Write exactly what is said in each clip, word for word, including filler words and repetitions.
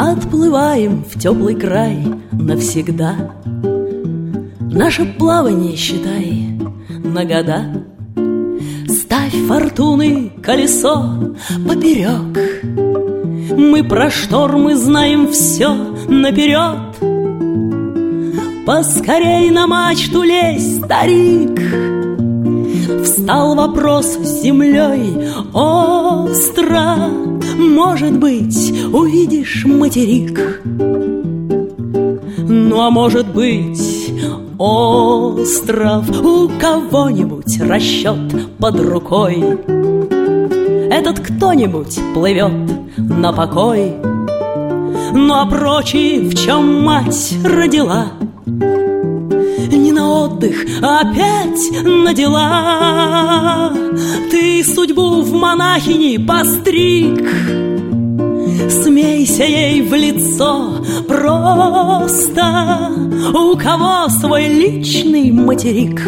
отплываем в теплый край навсегда. Наше плавание, считай, на года. Ставь фортуны колесо поперек. Мы про штормы знаем все наперед. Поскорей на мачту лезь, старик. Встал вопрос с землей остро. Может быть, увидишь материк. Ну, а может быть, остров. У кого-нибудь расчет под рукой. Этот кто-нибудь плывет на покой. Ну, а прочие, в чем мать родила, не на отдых, а опять на дела. Ты судьбу в монахини постриг. Смейся ей в лицо просто. У кого свой личный материк?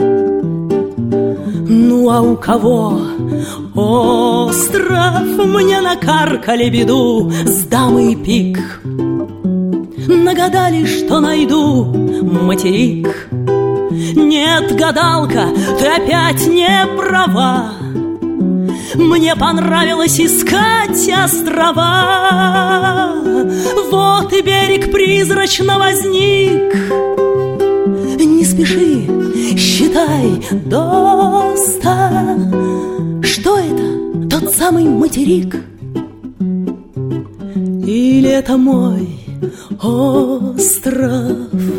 Ну, а у кого остров? Мне накаркали беду с дамой пик. Нагадали, что найду материк. Нет, гадалка, ты опять не права. Мне понравилось искать острова. Вот и берег призрачно возник. Не спеши, считай до ста. Что это? Тот самый материк? Или это мой остров?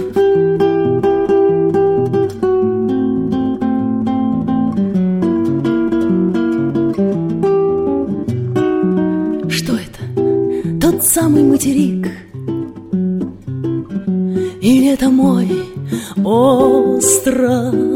Что это? Тот самый материк? Или это мой остров?